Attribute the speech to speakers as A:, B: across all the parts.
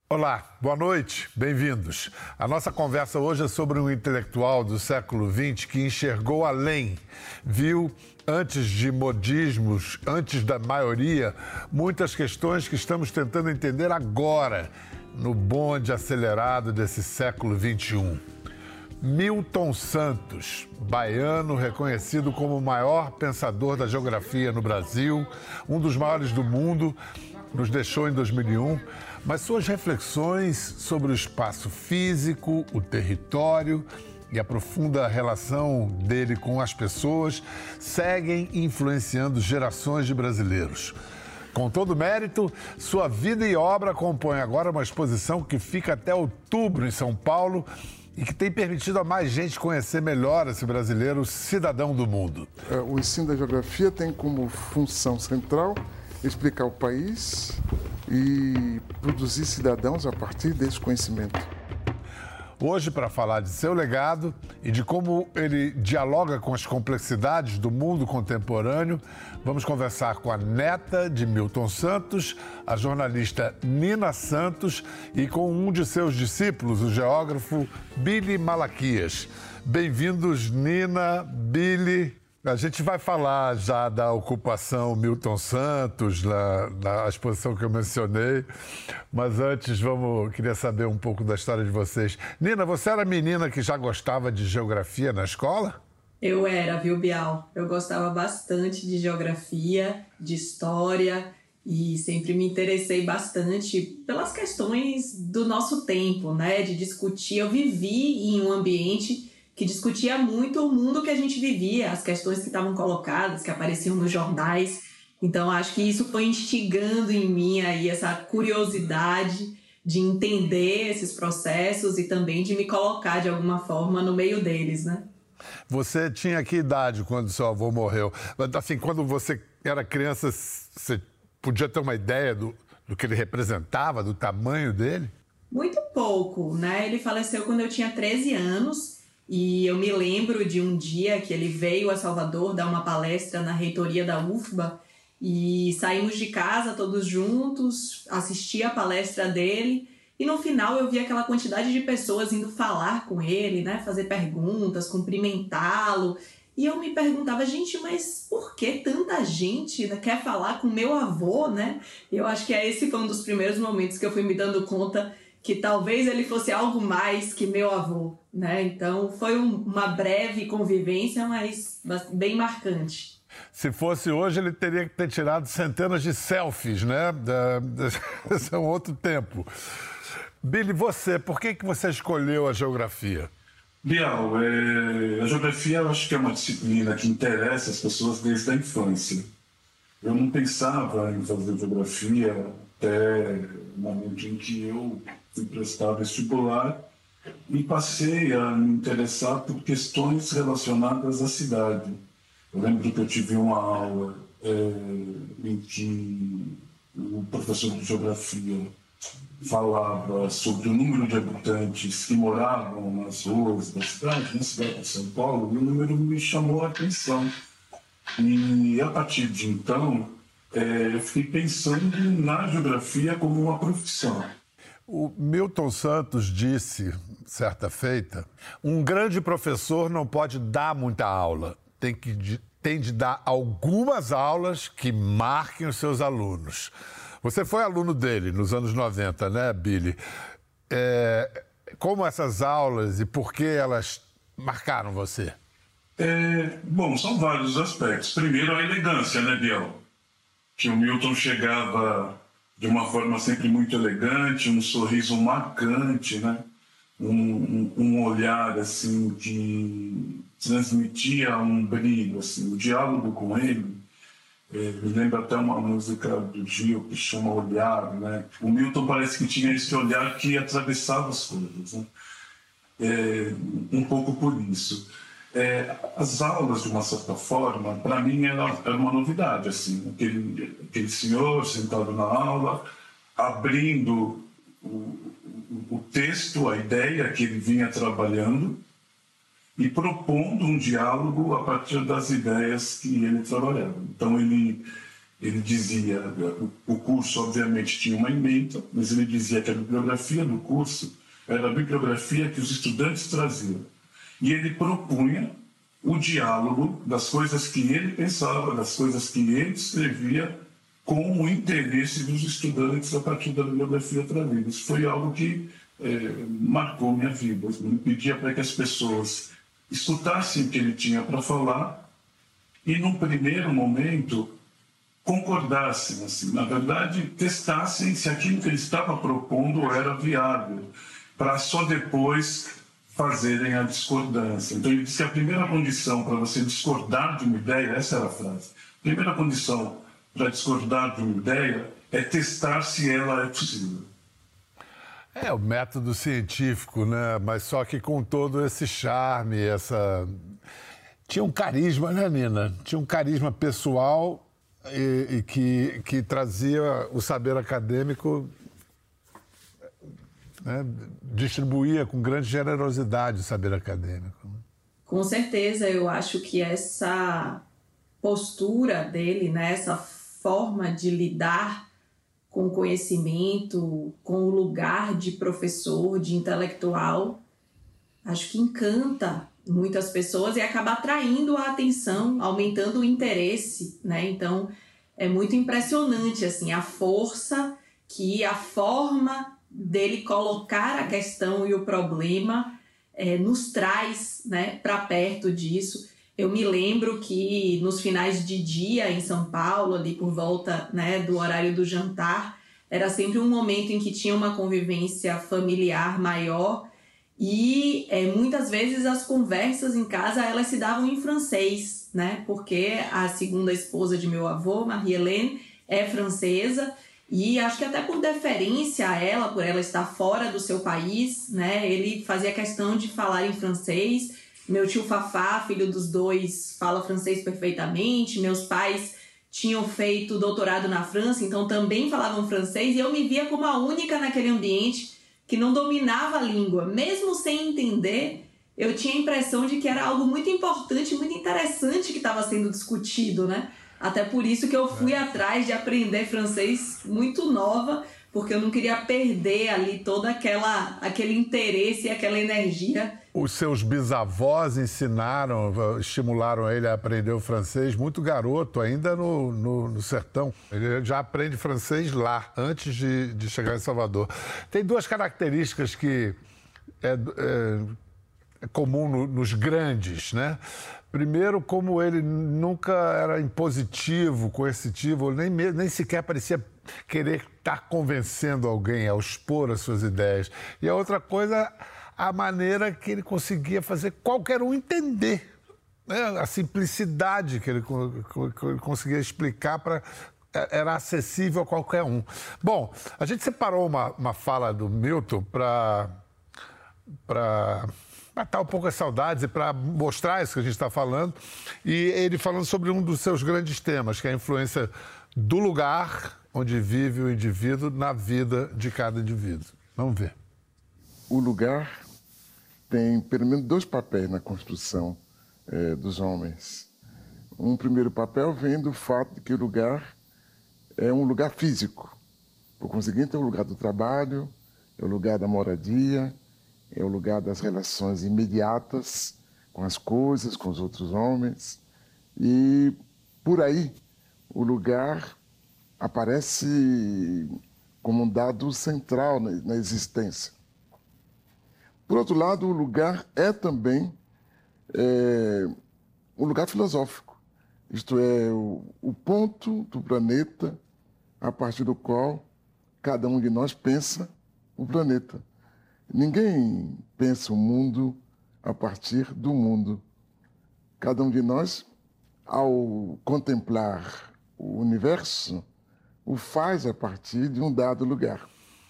A: Olá, boa noite, bem-vindos. A nossa conversa hoje é sobre um intelectual do século XX que enxergou além, viu, antes de modismos, antes da maioria, muitas questões que estamos tentando entender agora, no bonde acelerado desse século XXI. Milton Santos, baiano reconhecido como o maior pensador da geografia no Brasil, um dos maiores do mundo, nos deixou em 2001, mas suas reflexões sobre o espaço físico, o território e a profunda relação dele com as pessoas seguem influenciando gerações de brasileiros. Com todo mérito, sua vida e obra compõem agora uma exposição que fica até outubro em São Paulo e que tem permitido a mais gente conhecer melhor esse brasileiro cidadão do mundo.
B: O ensino da geografia tem como função central explicar o país e produzir cidadãos a partir desse conhecimento.
A: Hoje, para falar de seu legado e de como ele dialoga com as complexidades do mundo contemporâneo, vamos conversar com a neta de Milton Santos, a jornalista Nina Santos, e com um de seus discípulos, o geógrafo Billy Malaquias. Bem-vindos, Nina, Billy. A gente vai falar já da ocupação Milton Santos, na exposição que eu mencionei, mas antes queria saber um pouco da história de vocês. Nina, você era menina que já gostava de geografia na escola?
C: Eu era, viu, Bial? Eu gostava bastante de geografia, de história e sempre me interessei bastante pelas questões do nosso tempo, né? De discutir. Eu vivi em um ambiente que discutia muito o mundo que a gente vivia, as questões que estavam colocadas, que apareciam nos jornais. Então, acho que isso foi instigando em mim aí essa curiosidade de entender esses processos e também de me colocar, de alguma forma, no meio deles, né?
A: Você tinha que idade quando seu avô morreu? Assim, quando você era criança, você podia ter uma ideia do que ele representava, do tamanho dele?
C: Muito pouco, né? Ele faleceu quando eu tinha 13 anos. E eu me lembro de um dia que ele veio a Salvador dar uma palestra na reitoria da UFBA e saímos de casa todos juntos, assisti a palestra dele e no final eu vi aquela quantidade de pessoas indo falar com ele, né, fazer perguntas, cumprimentá-lo. E eu me perguntava, gente, mas por que tanta gente quer falar com meu avô, né? Eu acho que esse foi um dos primeiros momentos que eu fui me dando conta que talvez ele fosse algo mais que meu avô, né? Então, foi uma breve convivência, mas bem marcante.
A: Se fosse hoje, ele teria que ter tirado centenas de selfies, né? Esse é um outro tempo. Billy, por que você escolheu a geografia?
D: Bial, a geografia eu acho que é uma disciplina que interessa as pessoas desde a infância. Eu não pensava em fazer geografia até o momento em que eu fui prestar vestibular e passei a me interessar por questões relacionadas à cidade. Eu lembro que eu tive uma aula em que o professor de geografia falava sobre o número de habitantes que moravam nas ruas da cidade, na cidade de São Paulo, e o número me chamou a atenção. E a partir de então, eu fiquei pensando na geografia como uma profissão.
A: O Milton Santos disse, certa feita, um grande professor não pode dar muita aula, tem de dar algumas aulas que marquem os seus alunos. Você foi aluno dele nos anos 90, né, Billy? Como essas aulas e por que elas marcaram você?
D: Bom, são vários aspectos. Primeiro, a elegância, né, Biel? Que o Milton chegava de uma forma sempre muito elegante, um sorriso marcante, né? Um olhar assim que transmitia um brilho, assim. O diálogo com ele me lembra até uma música do Gil que chama Olhar, né? O Milton parece que tinha esse olhar que atravessava as coisas, né? Um pouco por isso. As aulas, de uma certa forma, para mim era uma novidade, assim, aquele senhor sentado na aula, abrindo o texto, a ideia que ele vinha trabalhando e propondo um diálogo a partir das ideias que ele trabalhava. Então, ele Ele dizia, o curso obviamente tinha uma ementa, mas ele dizia que a bibliografia do curso era a bibliografia que os estudantes traziam. E ele propunha o diálogo das coisas que ele pensava, das coisas que ele escrevia, com o interesse dos estudantes a partir da bibliografia trazida. Isso foi algo que marcou minha vida. Ele pedia para que as pessoas escutassem o que ele tinha para falar e, num primeiro momento, concordassem, assim, na verdade, testassem se aquilo que ele estava propondo era viável, para só depois fazerem a discordância. Então, ele disse que a primeira condição para você discordar de uma ideia, essa era a frase, a primeira condição para discordar de uma ideia é testar se ela é possível.
A: É o método científico, né? Mas só que com todo esse charme, essa... Tinha um carisma, né, Nina? Tinha um carisma pessoal e que trazia o saber acadêmico, né? Distribuía com grande generosidade o saber acadêmico.
C: Com certeza, eu acho que essa postura dele, né, essa forma de lidar com o conhecimento, com o lugar de professor, de intelectual, acho que encanta muitas pessoas e acaba atraindo a atenção, aumentando o interesse, né? Então, é muito impressionante, assim, a força que a forma dele colocar a questão e o problema nos traz, né, para perto disso. Eu me lembro que nos finais de dia em São Paulo, ali por volta, né, do horário do jantar, era sempre um momento em que tinha uma convivência familiar maior e muitas vezes as conversas em casa elas se davam em francês, né, porque a segunda esposa de meu avô, Marie-Hélène, é francesa e acho que até por deferência a ela, por ela estar fora do seu país, né, ele fazia questão de falar em francês. Meu tio Fafá, filho dos dois, fala francês perfeitamente. Meus pais tinham feito doutorado na França, então também falavam francês. E eu me via como a única naquele ambiente que não dominava a língua. Mesmo sem entender, eu tinha a impressão de que era algo muito importante, muito interessante que estava sendo discutido, né? Até por isso que eu fui atrás de aprender francês muito nova, porque eu não queria perder ali todo aquele interesse e aquela energia.
A: Os seus bisavós estimularam ele a aprender o francês muito garoto, ainda no sertão. Ele já aprende francês lá, antes de chegar em Salvador. Tem duas características que é comum nos grandes, né? Primeiro, como ele nunca era impositivo, coercitivo, nem sequer parecia querer estar convencendo alguém ao expor as suas ideias. E a outra coisa, a maneira que ele conseguia fazer qualquer um entender, né? A simplicidade que ele conseguia explicar era acessível a qualquer um. Bom, a gente separou uma fala do Milton para matar um pouco as saudades e para mostrar isso que a gente está falando. E ele falando sobre um dos seus grandes temas, que é a influência do lugar onde vive o indivíduo na vida de cada indivíduo. Vamos ver.
B: O lugar tem pelo menos dois papéis na construção dos homens. Um primeiro papel vem do fato de que o lugar é um lugar físico. Por conseguinte, é o lugar do trabalho, é o lugar da moradia, é o lugar das relações imediatas com as coisas, com os outros homens. E, por aí, o lugar aparece como um dado central na existência. Por outro lado, o lugar é também um lugar filosófico. Isto é, o ponto do planeta a partir do qual cada um de nós pensa o planeta. Ninguém pensa o mundo a partir do mundo. Cada um de nós, ao contemplar o universo, o faz a partir de um dado lugar.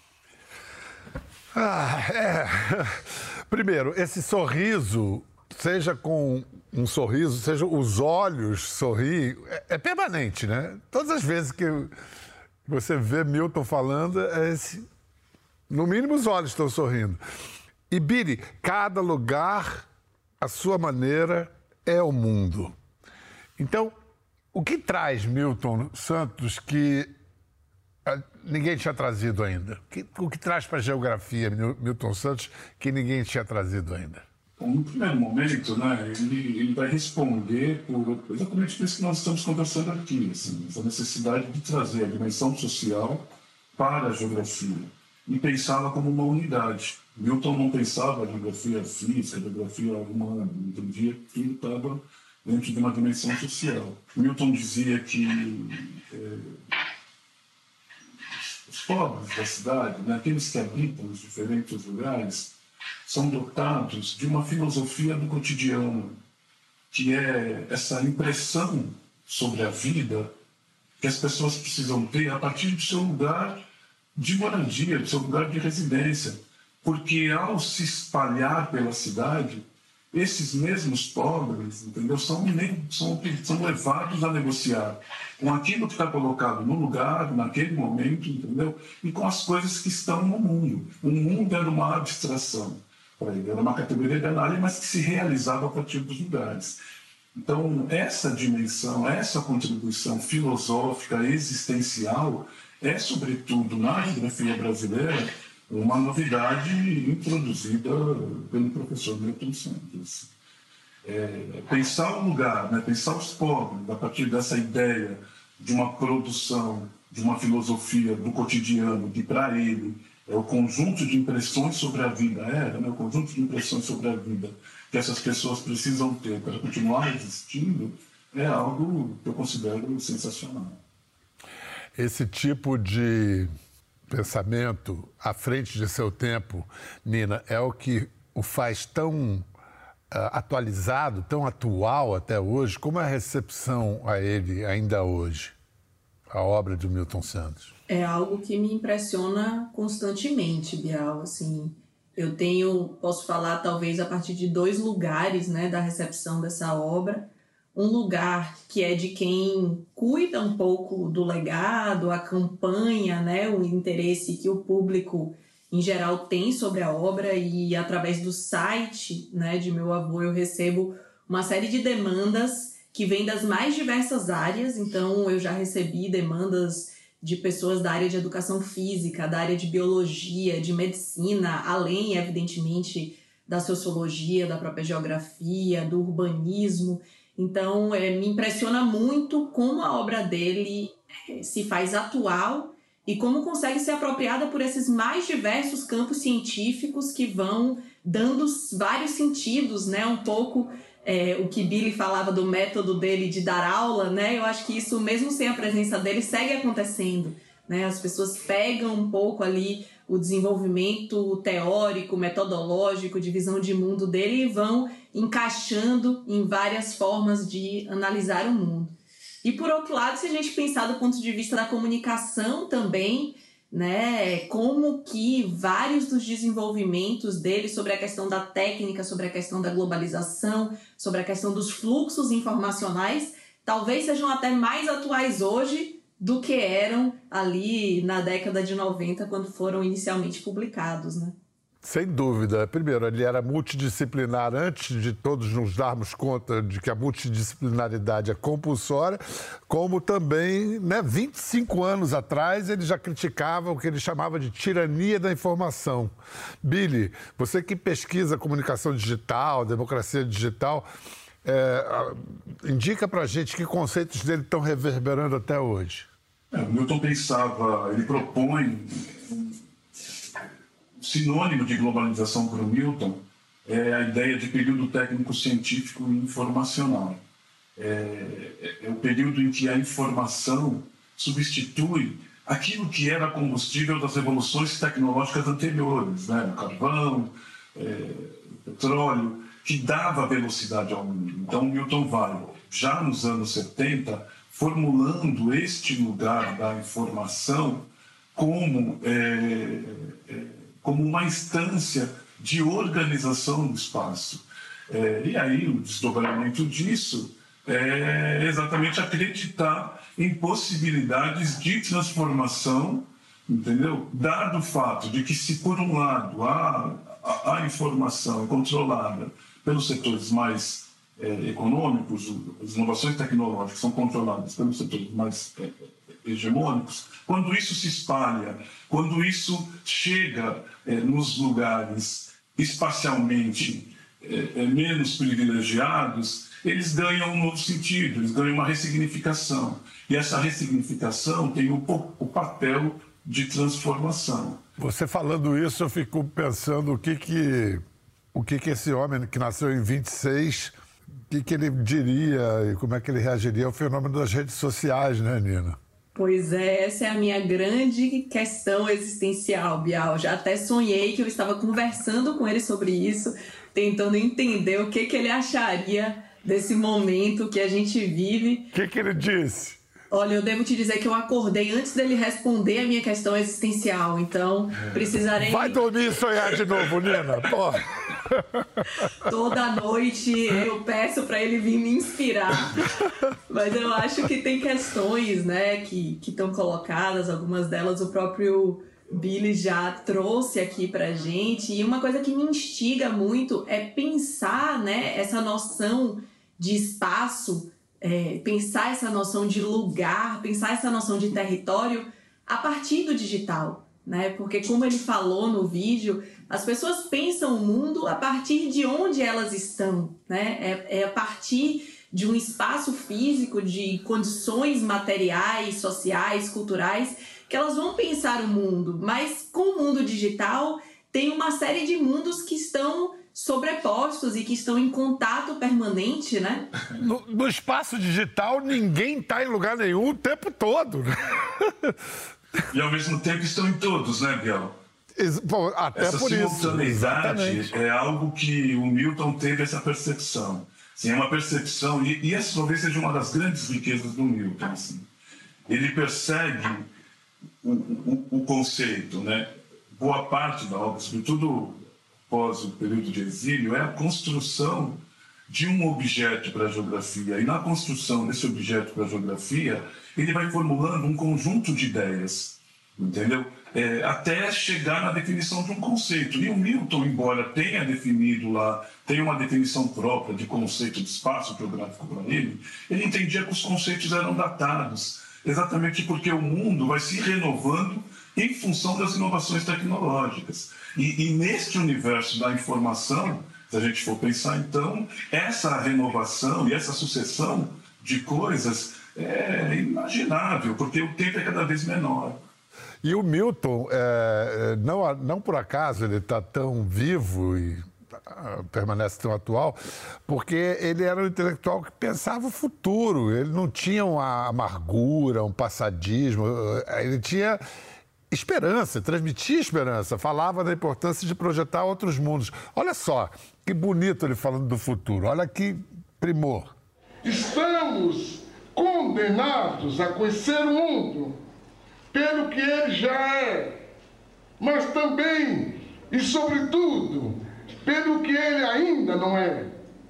A: Primeiro, esse sorriso, seja com um sorriso, seja os olhos sorrir, é permanente, né? Todas as vezes que você vê Milton falando, no mínimo os olhos estão sorrindo. E, Biri, cada lugar, à sua maneira, é o mundo. Então, O que traz Milton Santos que ninguém tinha trazido ainda? O que traz para a geografia Milton Santos que ninguém tinha trazido ainda?
D: Bom, no primeiro momento, né, ele vai responder exatamente por isso que nós estamos conversando aqui, assim, essa necessidade de trazer a dimensão social para a geografia e pensá-la como uma unidade. Milton não pensava a geografia física, a geografia humana, entendia que tudo estava dentro de uma dimensão social. Milton dizia que os pobres da cidade, né, aqueles que habitam os diferentes lugares, são dotados de uma filosofia do cotidiano, que é essa impressão sobre a vida que as pessoas precisam ter a partir do seu lugar de moradia, do seu lugar de residência. Porque ao se espalhar pela cidade, esses mesmos pobres, entendeu, são levados a negociar com aquilo que está colocado no lugar, naquele momento, entendeu, e com as coisas que estão no mundo. O mundo era uma abstração para ele, era uma categoria binária, mas que se realizava a partir dos lugares. Então, essa dimensão, essa contribuição filosófica, existencial, é, sobretudo, na geografia brasileira, uma novidade introduzida pelo professor Milton Santos. Pensar o lugar, né, pensar os pobres, a partir dessa ideia de uma produção, de uma filosofia do cotidiano, que para ele é o conjunto de impressões sobre a vida, né, o conjunto de impressões sobre a vida que essas pessoas precisam ter para continuar existindo, é algo que eu considero sensacional.
A: Esse tipo de pensamento à frente de seu tempo, Nina, é o que o faz tão atualizado, tão atual até hoje. Como é a recepção a ele ainda hoje, a obra de Milton Santos?
C: É algo que me impressiona constantemente, Bial. Assim, posso falar talvez a partir de 2 lugares, né, da recepção dessa obra. Um lugar que é de quem cuida um pouco do legado, acompanha, né, o interesse que o público em geral tem sobre a obra, e através do site, né, de meu avô eu recebo uma série de demandas que vêm das mais diversas áreas. Então eu já recebi demandas de pessoas da área de educação física, da área de biologia, de medicina, além, evidentemente, da sociologia, da própria geografia, do urbanismo. Então, me impressiona muito como a obra dele se faz atual e como consegue ser apropriada por esses mais diversos campos científicos que vão dando vários sentidos, né? Um pouco o que Billy falava do método dele de dar aula, né? Eu acho que isso, mesmo sem a presença dele, segue acontecendo, né? As pessoas pegam um pouco ali o desenvolvimento teórico, metodológico, de visão de mundo dele e vão encaixando em várias formas de analisar o mundo. E, por outro lado, se a gente pensar do ponto de vista da comunicação também, né, como que vários dos desenvolvimentos dele sobre a questão da técnica, sobre a questão da globalização, sobre a questão dos fluxos informacionais, talvez sejam até mais atuais hoje do que eram ali na década de 90, quando foram inicialmente publicados, né?
A: Sem dúvida. Primeiro, ele era multidisciplinar antes de todos nos darmos conta de que a multidisciplinaridade é compulsória, como também, né, 25 anos atrás, ele já criticava o que ele chamava de tirania da informação. Billy, você que pesquisa comunicação digital, democracia digital, indica para a gente que conceitos dele estão reverberando até hoje.
D: O Milton pensava, ele propõe sinônimo de globalização para o Milton é a ideia de período técnico-científico e informacional. É o período em que a informação substitui aquilo que era combustível das revoluções tecnológicas anteriores, né? O carvão, o petróleo, que dava velocidade ao mundo. Então, Milton vai, já nos anos 70, formulando este lugar da informação como uma instância de organização do espaço. E aí o desdobramento disso é exatamente acreditar em possibilidades de transformação, entendeu? Dado o fato de que, se por um lado a informação é controlada pelos setores mais econômicos, as inovações tecnológicas são controladas pelos setores mais hegemônicos, quando isso se espalha, quando isso chega nos lugares espacialmente menos privilegiados, eles ganham um novo sentido, eles ganham uma ressignificação. E essa ressignificação tem o papel de transformação.
A: Você falando isso, eu fico pensando o que esse homem que nasceu em 26, o que ele diria e como é que ele reagiria ao fenômeno das redes sociais, né, Nina?
C: Pois é, essa é a minha grande questão existencial, Bial. Já até sonhei que eu estava conversando com ele sobre isso, tentando entender o que ele acharia desse momento que a gente vive.
A: O que ele disse?
C: Olha, eu devo te dizer que eu acordei antes dele responder a minha questão existencial, então precisarei...
A: Vai dormir e sonhar de novo, Nina, porra!
C: Toda noite eu peço para ele vir me inspirar, mas eu acho que tem questões, né, que estão colocadas, algumas delas o próprio Billy já trouxe aqui pra gente, e uma coisa que me instiga muito é pensar, né, essa noção de espaço, pensar essa noção de lugar, pensar essa noção de território a partir do digital, né? Porque como ele falou no vídeo, as pessoas pensam o mundo a partir de onde elas estão, né? É a partir de um espaço físico, de condições materiais, sociais, culturais, que elas vão pensar o mundo. Mas com o mundo digital tem uma série de mundos que estão sobrepostos e que estão em contato permanente, né?
A: No espaço digital, ninguém está em lugar nenhum o tempo todo.
D: E ao mesmo tempo estão em todos, né, Biel?
A: Bom, até
D: essa
A: por
D: simultaneidade
A: isso.
D: É algo que o Milton teve essa percepção. Assim, é uma percepção, e essa talvez seja uma das grandes riquezas do Milton. Assim. Ele persegue o conceito, né? Boa parte da obra, sobretudo após o período de exílio, é a construção de um objeto para a geografia. E na construção desse objeto para a geografia, ele vai formulando um conjunto de ideias, entendeu? Até chegar na definição de um conceito. E o Milton, embora tenha definido lá, tenha uma definição própria de conceito de espaço geográfico para ele entendia que os conceitos eram datados, exatamente porque o mundo vai se renovando em função das inovações tecnológicas. E neste universo da informação, se a gente for pensar, então, essa renovação e essa sucessão de coisas é inimaginável, porque o tempo é cada vez menor.
A: E o Milton, não por acaso ele está tão vivo e permanece tão atual, porque ele era um intelectual que pensava o futuro, ele não tinha uma amargura, um passadismo, ele tinha esperança, transmitia esperança, falava da importância de projetar outros mundos. Olha só, que bonito ele falando do futuro, olha que primor.
B: Estamos condenados a conhecer o mundo pelo que ele já é, mas também e sobretudo pelo que ele ainda não é.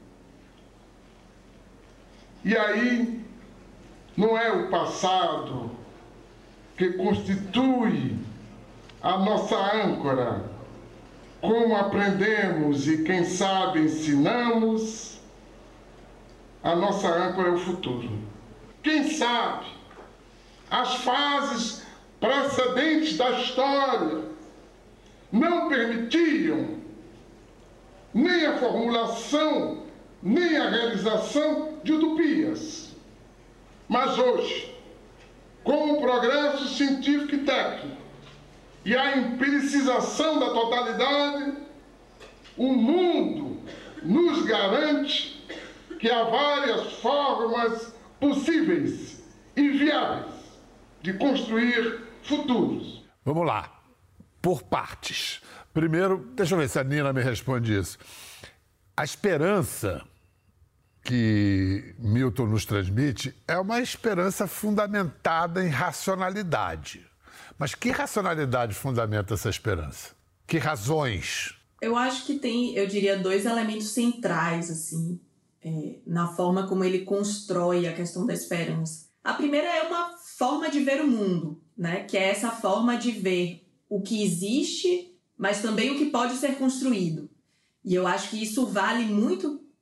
B: E aí não é o passado que constitui a nossa âncora, como aprendemos e quem sabe ensinamos, a nossa âncora é o futuro. Quem sabe as fases precedentes da história não permitiam nem a formulação, nem a realização de utopias. Mas hoje, com o progresso científico e técnico e a empiricização da totalidade, o mundo nos garante que há várias formas possíveis e viáveis de construir futuros.
A: Vamos lá, por partes. Primeiro, deixa eu ver se a Nina me responde isso. A esperança que Milton nos transmite é uma esperança fundamentada em racionalidade. Mas que racionalidade fundamenta essa esperança? Que razões?
C: Eu acho que tem, eu diria, dois elementos centrais, assim, na forma como ele constrói a questão da esperança. A primeira é uma forma de ver o mundo, né? Que é essa forma de ver o que existe, mas também o que pode ser construído. E eu acho que isso vale muito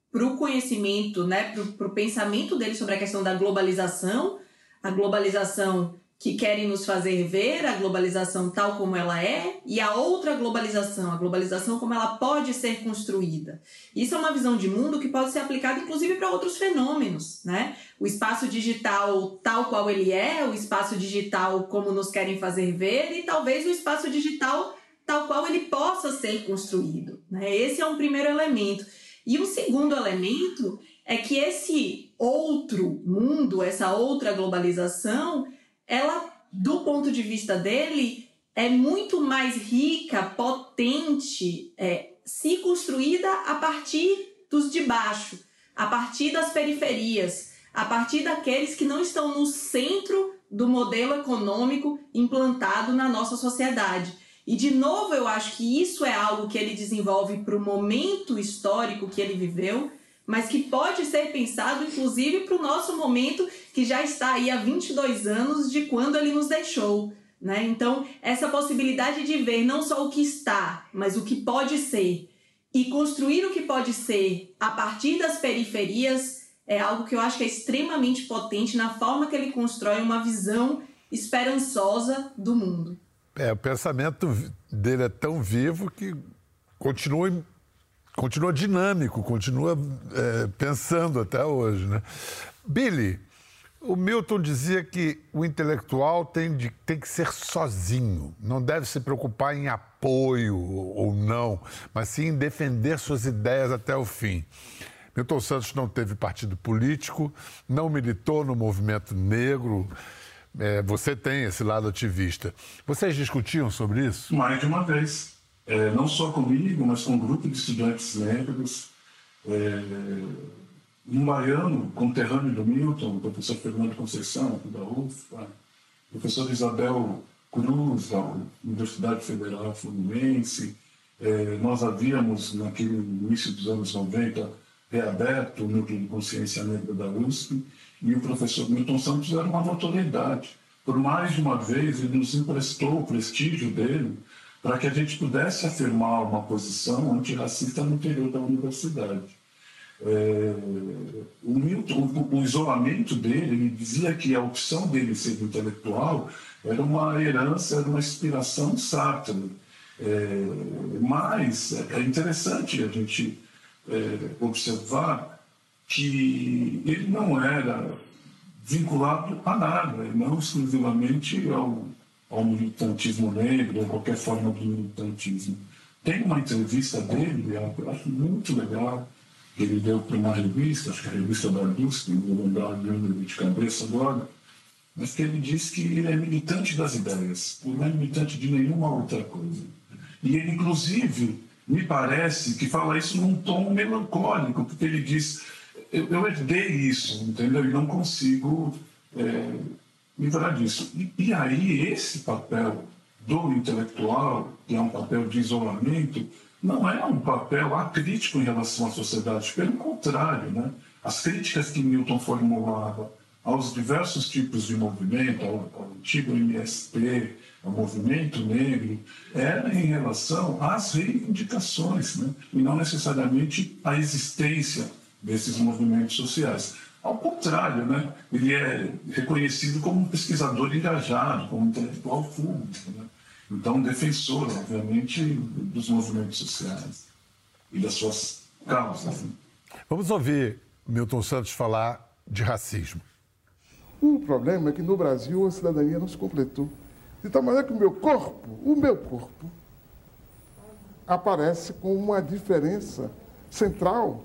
C: para o conhecimento, né, para o pensamento dele sobre a questão da globalização, a globalização que querem nos fazer ver, a globalização tal como ela é, e a outra globalização, a globalização como ela pode ser construída. Isso é uma visão de mundo que pode ser aplicada inclusive para outros fenômenos, né? O espaço digital tal qual ele é, o espaço digital como nos querem fazer ver, e talvez o espaço digital tal qual ele possa ser construído, né? Esse é um primeiro elemento. E um segundo elemento é que esse outro mundo, essa outra globalização, ela, do ponto de vista dele, é muito mais rica, potente, se construída a partir dos de baixo, a partir das periferias, a partir daqueles que não estão no centro do modelo econômico implantado na nossa sociedade. E, de novo, eu acho que isso é algo que ele desenvolve para o momento histórico que ele viveu, mas que pode ser pensado, inclusive, para o nosso momento, que já está aí há 22 anos de quando ele nos deixou, né? Então, essa possibilidade de ver não só o que está, mas o que pode ser, e construir o que pode ser a partir das periferias, é algo que eu acho que é extremamente potente na forma que ele constrói uma visão esperançosa do mundo.
A: O pensamento dele é tão vivo que continua dinâmico, continua pensando até hoje, né? Billy, o Milton dizia que o intelectual tem que ser sozinho, não deve se preocupar em apoio ou não, mas sim em defender suas ideias até o fim. Milton Santos não teve partido político, não militou no movimento negro. Você tem esse lado ativista. Vocês discutiam sobre isso?
D: Mais de uma vez. Não só comigo, mas com um grupo de estudantes negros. Um baiano, conterrâneo do Milton, o professor Fernando Conceição, da UFPA, o professor Isabel Cruz, da Universidade Federal Fluminense. Nós havíamos, naquele início dos anos 90, reaberto o Núcleo de Consciência Negra da USP, e o professor Milton Santos era uma notoriedade. Por mais de uma vez, ele nos emprestou o prestígio dele para que a gente pudesse afirmar uma posição antirracista no interior da universidade. O Milton, o isolamento dele, ele dizia que a opção dele ser intelectual era uma herança, era uma inspiração Sartre. Mas é interessante a gente observar que ele não era vinculado a nada, não exclusivamente ao militantismo negro, ou qualquer forma de militantismo. Tem uma entrevista dele, eu acho muito legal, que ele deu para uma revista, acho que é a revista da USP, não vou lembrar o nome de cabeça agora, mas que ele diz que ele é militante das ideias, não é militante de nenhuma outra coisa. E ele, inclusive, me parece que fala isso num tom melancólico, porque ele diz: eu herdei isso, entendeu? E não consigo livrar disso. E aí, esse papel do intelectual, que é um papel de isolamento, não é um papel acrítico em relação à sociedade. Pelo contrário, né? As críticas que Milton formulava aos diversos tipos de movimento, ao antigo MST, ao movimento negro, era em relação às reivindicações, né? E não necessariamente à existência desses movimentos sociais. Ao contrário, né? Ele é reconhecido como um pesquisador engajado, como um intelectual público, né? Então, defensor, obviamente, dos movimentos sociais e das suas causas. Né?
A: Vamos ouvir Milton Santos falar de racismo.
B: O problema é que no Brasil a cidadania não se completou. De tal maneira que o meu corpo, aparece com uma diferença central.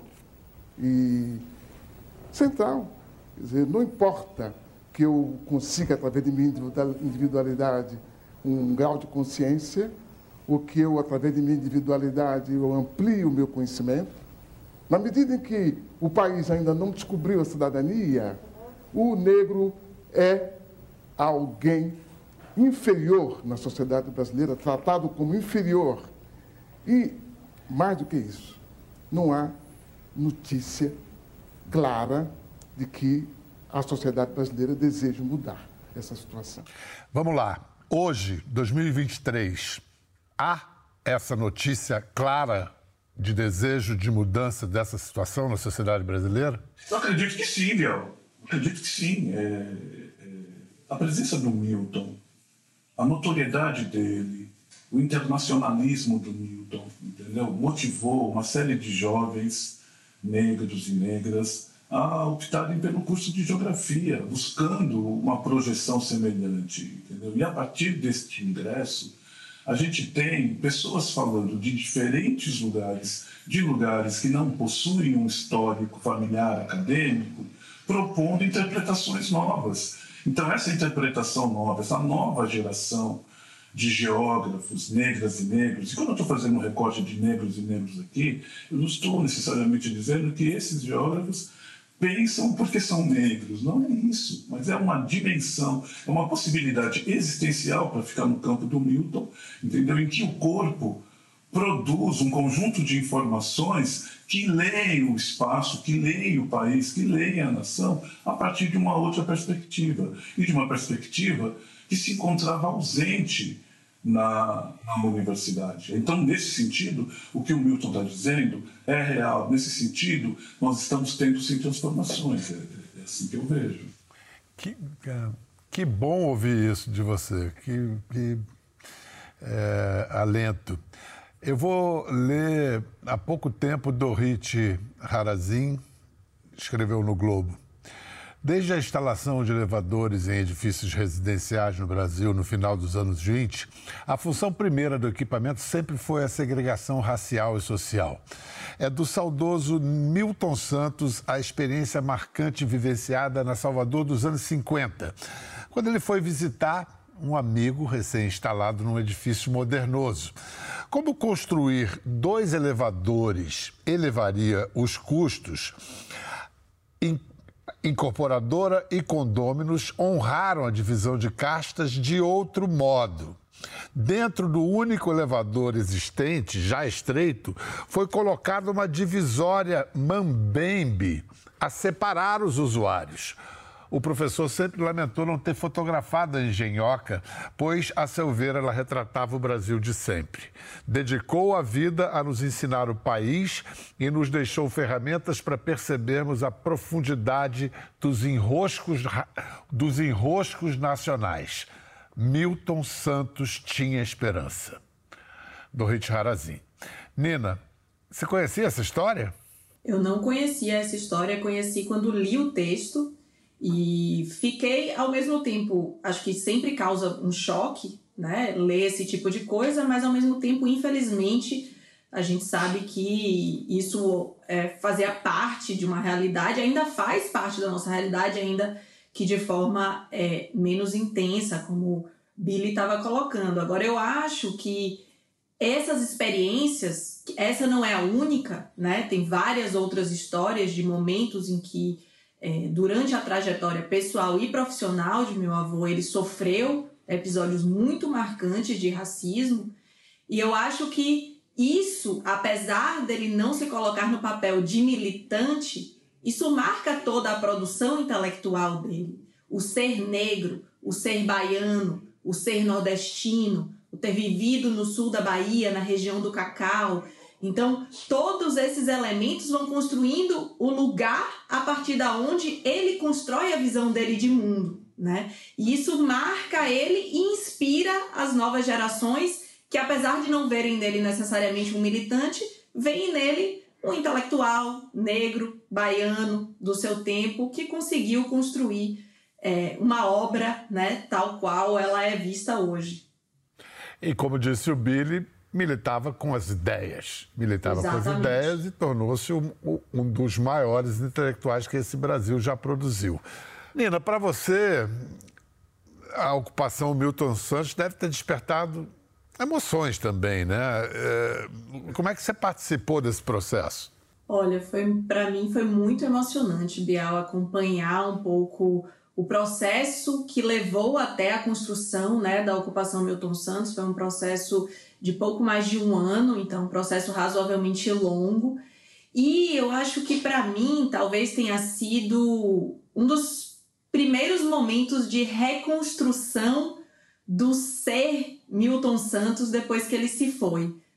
B: Quer dizer, não importa que eu consiga, através de minha individualidade, um grau de consciência, ou que eu, através de minha individualidade, eu amplie o meu conhecimento. Na medida em que o país ainda não descobriu a cidadania, o negro é alguém inferior na sociedade brasileira, tratado como inferior. E, mais do que isso, não há notícia clara de que a sociedade brasileira deseja mudar essa situação.
A: Vamos lá. Hoje, 2023, há essa notícia clara de desejo de mudança dessa situação na sociedade brasileira?
D: Eu acredito que sim, Biel. Acredito que sim. A presença do Milton, a notoriedade dele, o internacionalismo do Milton, entendeu? Motivou uma série de jovens negros e negras a optarem pelo curso de geografia, buscando uma projeção semelhante, entendeu? E a partir deste ingresso, a gente tem pessoas falando de diferentes lugares, de lugares que não possuem um histórico familiar acadêmico, propondo interpretações novas. Então, essa interpretação nova, essa nova geração de geógrafos, negras e negros, e quando eu estou fazendo um recorte de negros e negros aqui, eu não estou necessariamente dizendo que esses geógrafos pensam porque são negros. Não é isso, mas é uma dimensão, é uma possibilidade existencial para ficar no campo do Milton, entendeu? Em que o corpo produz um conjunto de informações que leem o espaço, que leem o país, que leem a nação a partir de uma outra perspectiva. E de uma perspectiva que se encontrava ausente na universidade. Então, nesse sentido, o que o Milton está dizendo é real. Nesse sentido, nós estamos tendo, sim, transformações. É assim que eu vejo.
A: Que bom ouvir isso de você. Que alento. Eu vou ler, há pouco tempo, Dorit Harazin, escreveu no Globo. Desde a instalação de elevadores em edifícios residenciais no Brasil no final dos anos 20, a função primeira do equipamento sempre foi a segregação racial e social. É do saudoso Milton Santos a experiência marcante vivenciada na Salvador dos anos 50, quando ele foi visitar um amigo recém-instalado num edifício modernoso. Como construir 2 elevadores elevaria os custos, incorporadora e condôminos honraram a divisão de castas de outro modo. Dentro do único elevador existente, já estreito, foi colocada uma divisória mambembe a separar os usuários. O professor sempre lamentou não ter fotografado a engenhoca, pois, a seu ver, ela retratava o Brasil de sempre. Dedicou a vida a nos ensinar o país e nos deixou ferramentas para percebermos a profundidade dos enroscos nacionais. Milton Santos tinha esperança. Dorit Harazin. Nina, você conhecia essa história?
C: Eu não conhecia essa história, conheci quando li o texto. E fiquei, ao mesmo tempo, acho que sempre causa um choque, né, ler esse tipo de coisa, mas ao mesmo tempo, infelizmente, a gente sabe que isso fazia parte de uma realidade, ainda faz parte da nossa realidade, ainda que de forma menos intensa, como Billy estava colocando. Agora, eu acho que essas experiências, essa não é a única, né, tem várias outras histórias de momentos em que durante a trajetória pessoal e profissional de meu avô, ele sofreu episódios muito marcantes de racismo. E eu acho que isso, apesar dele não se colocar no papel de militante, isso marca toda a produção intelectual dele. O ser negro, o ser baiano, o ser nordestino, o ter vivido no sul da Bahia, na região do Cacau. Então, todos esses elementos vão construindo o lugar a partir da onde ele constrói a visão dele de mundo, né? E isso marca ele e inspira as novas gerações que, apesar de não verem nele necessariamente um militante, veem nele um intelectual negro, baiano, do seu tempo, que conseguiu construir uma obra, né, tal qual ela é vista hoje.
A: E como disse o Billy, militava com as ideias. Militava Exatamente. Com as ideias e tornou-se um dos maiores intelectuais que esse Brasil já produziu. Nina, para você, a ocupação Milton Santos deve ter despertado emoções também, né? Como é que você participou desse processo?
C: Olha, para mim foi muito emocionante, Bial, acompanhar um pouco o processo que levou até a construção, né, da ocupação Milton Santos. Foi um processo de pouco mais de 1 ano, então um processo razoavelmente longo. E eu acho que, para mim, talvez tenha sido um dos primeiros momentos de reconstrução do ser Milton Santos depois que ele se foi,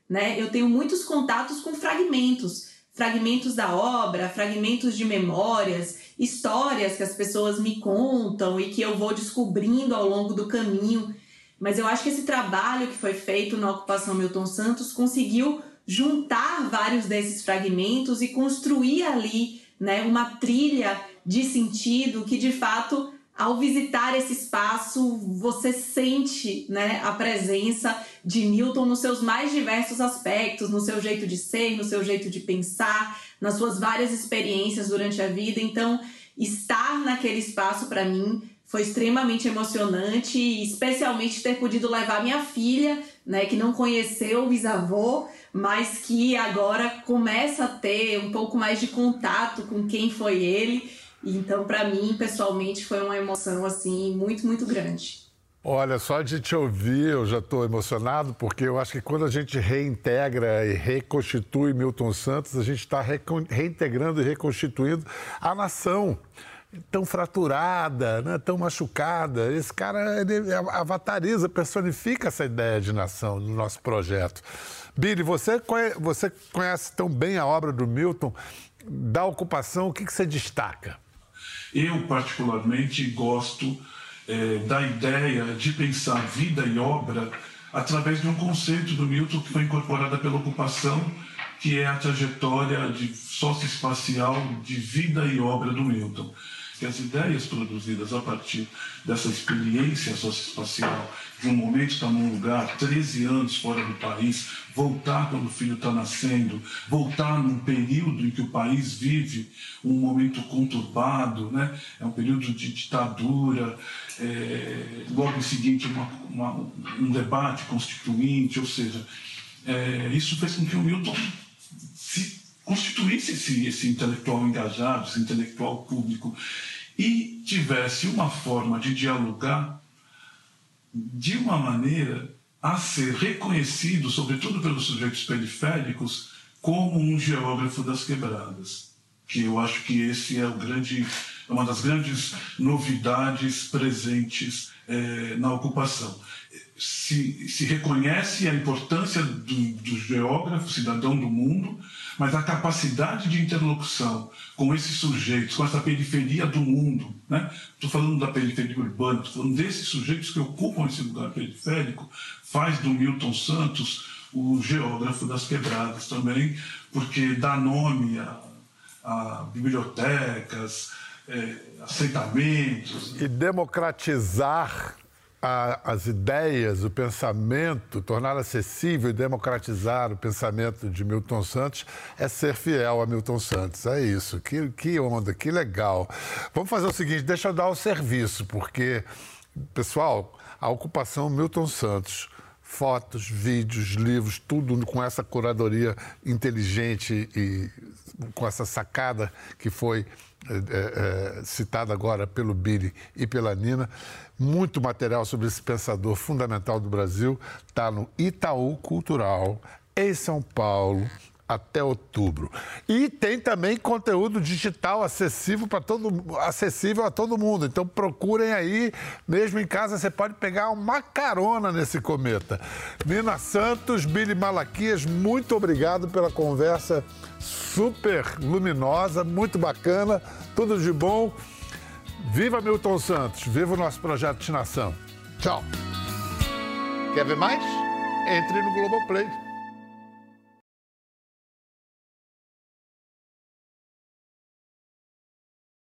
C: né, eu tenho muitos contatos com fragmentos da obra, fragmentos de memórias, histórias que as pessoas me contam e que eu vou descobrindo ao longo do caminho. Mas eu acho que esse trabalho que foi feito na Ocupação Milton Santos conseguiu juntar vários desses fragmentos e construir ali, né, uma trilha de sentido que, de fato, ao visitar esse espaço, você sente, né, a presença de Milton nos seus mais diversos aspectos, no seu jeito de ser, no seu jeito de pensar, nas suas várias experiências durante a vida. Então, estar naquele espaço, para mim, foi extremamente emocionante, e especialmente ter podido levar minha filha, né, que não conheceu o bisavô, mas que agora começa a ter um pouco mais de contato com quem foi ele. Então, para mim, pessoalmente, foi uma emoção assim muito, muito grande.
A: Olha, só de te ouvir eu já estou emocionado, porque eu acho que quando a gente reintegra e reconstitui Milton Santos, a gente está reintegrando e reconstituindo a nação tão fraturada, né? Tão machucada. Esse cara, ele avatariza, personifica essa ideia de nação no nosso projeto. Billy, você conhece tão bem a obra do Milton, da Ocupação, o que você destaca?
D: Eu, particularmente, gosto da ideia de pensar vida e obra através de um conceito do Milton que foi incorporado pela Ocupação, que é a trajetória socioespacial de vida e obra do Milton. Que as ideias produzidas a partir dessa experiência socioespacial, de um momento estar num lugar, 13 anos fora do país, voltar quando o filho está nascendo, voltar num período em que o país vive um momento conturbado, né? É um período de ditadura, logo em seguinte um debate constituinte, ou seja, isso fez com que o Milton constituísse esse intelectual engajado, esse intelectual público, e tivesse uma forma de dialogar de uma maneira a ser reconhecido, sobretudo pelos sujeitos periféricos, como um geógrafo das quebradas. Que eu acho que esse é uma das grandes novidades presentes na Ocupação. Se reconhece a importância do geógrafo, cidadão do mundo, mas a capacidade de interlocução com esses sujeitos, com essa periferia do mundo, né? Estou falando da periferia urbana, estou falando desses sujeitos que ocupam esse lugar periférico, faz do Milton Santos o geógrafo das quebradas também, porque dá nome a bibliotecas, assentamentos.
A: E democratizar as ideias, o pensamento, tornar acessível e democratizar o pensamento de Milton Santos é ser fiel a Milton Santos. É isso. Que onda, que legal. Vamos fazer o seguinte, deixa eu dar o serviço, porque, pessoal, a Ocupação Milton Santos, fotos, vídeos, livros, tudo com essa curadoria inteligente e com essa sacada que foi citada agora pelo Billy e pela Nina. Muito material sobre esse pensador fundamental do Brasil está no Itaú Cultural, em São Paulo, até outubro. E tem também conteúdo digital acessível a todo mundo. Então procurem aí, mesmo em casa, você pode pegar uma carona nesse cometa. Nina Santos, Billy Malaquias, muito obrigado pela conversa super luminosa, muito bacana, tudo de bom. Viva Milton Santos, viva o nosso projeto de nação. Tchau. Quer ver mais? Entre no Globoplay.